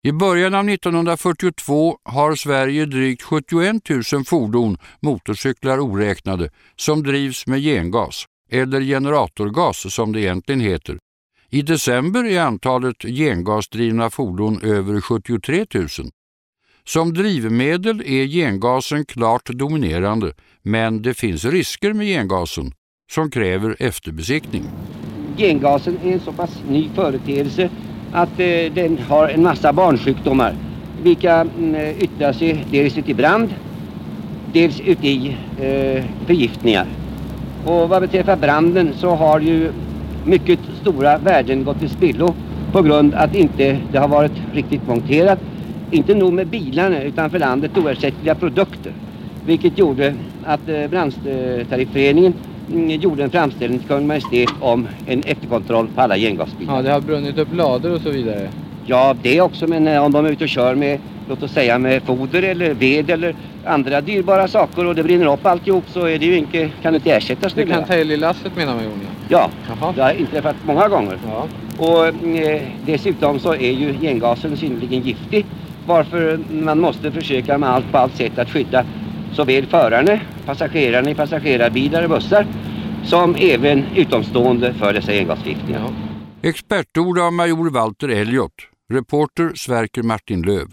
I början av 1942 har Sverige drygt 71 000 fordon, motorcyklar oräknade, som drivs med gengas, eller generatorgas som det egentligen heter. I december är antalet gengasdrivna fordon över 73 000. Som drivmedel är gengasen klart dominerande, men det finns risker med gengasen som kräver efterbesiktning. Gengasen är en så pass ny företeelse att den har en massa barnsjukdomar, vilka yttrar sig dels ut i brand, dels ut i förgiftningar. Och vad beträffar branden så har ju mycket stora värden gått till spillo på grund att inte det har varit riktigt monterat. Inte nog med bilarna utan för landet oersättliga produkter. Vilket gjorde att Brandtarifföreningen gjorde en framställning till Kungl. Maj:t om en efterkontroll på alla gengasbilar. Ja, det har brunnit upp lador och så vidare. Ja, det också, men om de är ute och kör med, låt oss säga med foder eller ved eller andra dyrbara saker och det brinner upp alltihop, så är det ju inte, kan det inte ersättas. Det kan ta i lasset, menar man, Jon. Ja, Jaha. Det har inträffat många gånger. Ja. Och dessutom så är ju gengasen synnerligen giftig, varför man måste försöka med allt på allt sätt att skydda såväl förarna, passagerarna i passagerarbilar och bussar, som även utomstående för dessa gengasförgiftningar. Ja. Expertord av major Walter Elliot, reporter Sverker Martin Löv.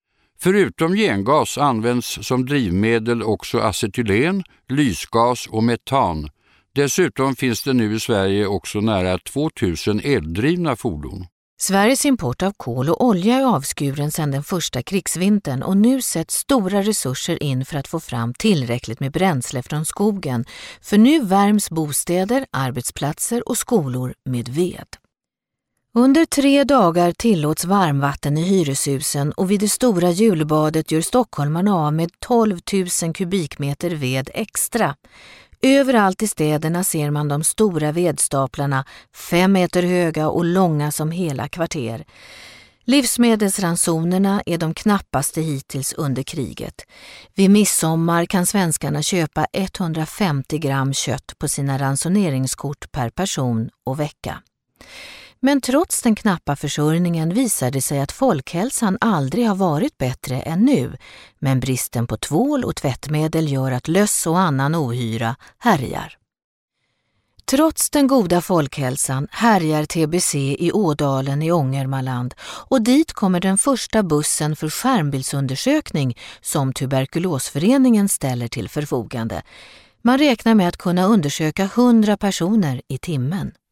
Förutom gengas används som drivmedel också acetylen, lysgas och metan. Dessutom finns det nu i Sverige också nära 2000 eldrivna fordon. Sveriges import av kol och olja är avskuren sedan den första krigsvintern och nu sätts stora resurser in för att få fram tillräckligt med bränsle från skogen. För nu värms bostäder, arbetsplatser och skolor med ved. Under 3 dagar tillåts varmvatten i hyreshusen och vid det stora julbadet gör stockholmarna av med 12 000 kubikmeter ved extra. Överallt i städerna ser man de stora vedstaplarna, 5 meter höga och långa som hela kvarter. Livsmedelsransonerna är de knappaste hittills under kriget. Vid midsommar kan svenskarna köpa 150 gram kött på sina ransoneringskort per person och vecka. Men trots den knappa försörjningen visar det sig att folkhälsan aldrig har varit bättre än nu. Men bristen på tvål och tvättmedel gör att löss och annan ohyra härjar. Trots den goda folkhälsan härjar TBC i Ådalen i Ångermanland och dit kommer den första bussen för skärmbildsundersökning som Tuberkulosföreningen ställer till förfogande. Man räknar med att kunna undersöka 100 personer i timmen.